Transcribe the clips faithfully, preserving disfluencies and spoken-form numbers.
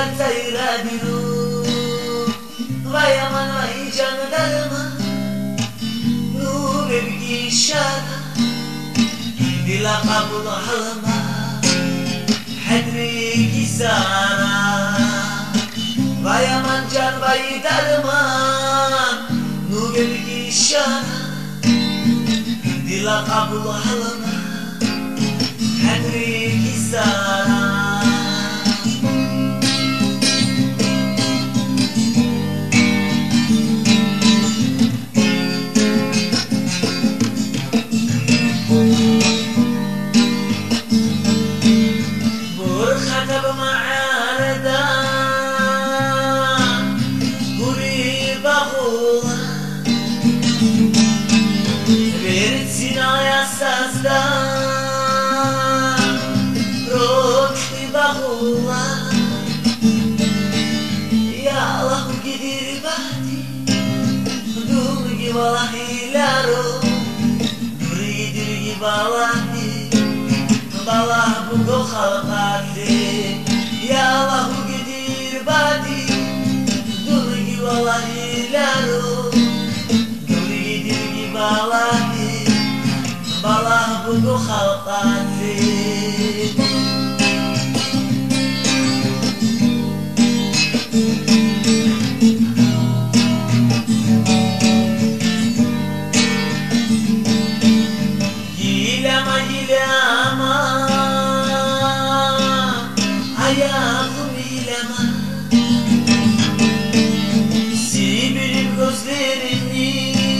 dert ayırabilir. Vay aman vay canı darıma, nube bir işara dila kabul halma hedri kisara. Vay aman can vay darıma, nube bir işara dila kabul halma hedri kisara. برخطب معارضة قريب أخوها بيرد سينايا سازدا روحي بأخوها. يا الله gidir badi dur gibi vallahi laro dur gidir gibi vallahi balah bungo khalqati. Ya Allah gidir badi dur gibi vallahi laro dur gidir gibi vallahi balah bungo khalqati. Gilama gilama ayağım gilama, sibirim gözlerini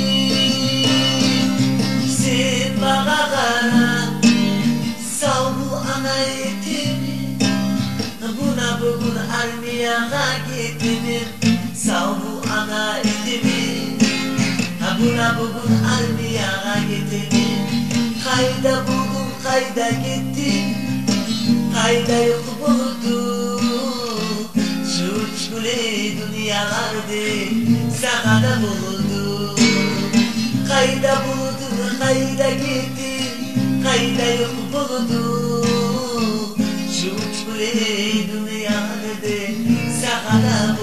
sen bana kara. Sağ bu ana etimi buna bugün armiyaga gittim. Sağ bu ana etimi buna bugün armiyaga gittim. Kayda buldum kayda gittim, kayda yok buldu. Şu uçkule dünyalarda sakada buldu. Kayda buldum kayda gittim, kayda yok buldu. Şu uçkule dünyalarda sakada buldu.